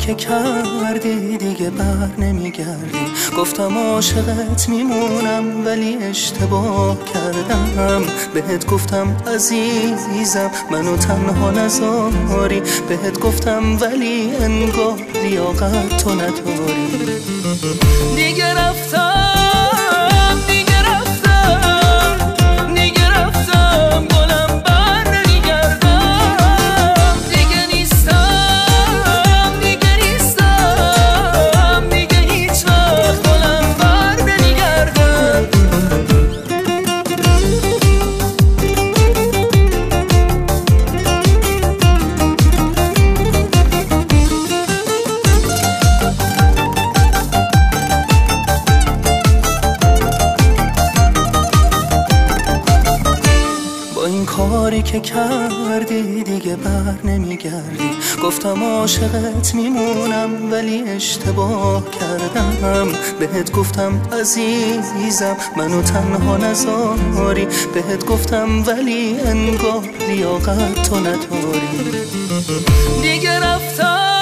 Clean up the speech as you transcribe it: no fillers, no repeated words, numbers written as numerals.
که کردی دیگه بر نمیگردی. گفتم عاشقت میمونم ولی اشتباه کردم. بهت گفتم عزیزم منو تنها نذاری. بهت گفتم ولی انگار لیاقت تو نداری. دیگه رفتم گلم بر نمیگردم. دیگه نیستم دیگه هیچ وقت گلم بر نمیگردم. این کاری که کردی دیگه بر نمیگردی. گفتم عاشقت میمونم ولی اشتباه کردم. بهت گفتم عزیزم منو تنها نذاری. بهت گفتم ولی انگار لیاقت تو نداری. دیگه رفتم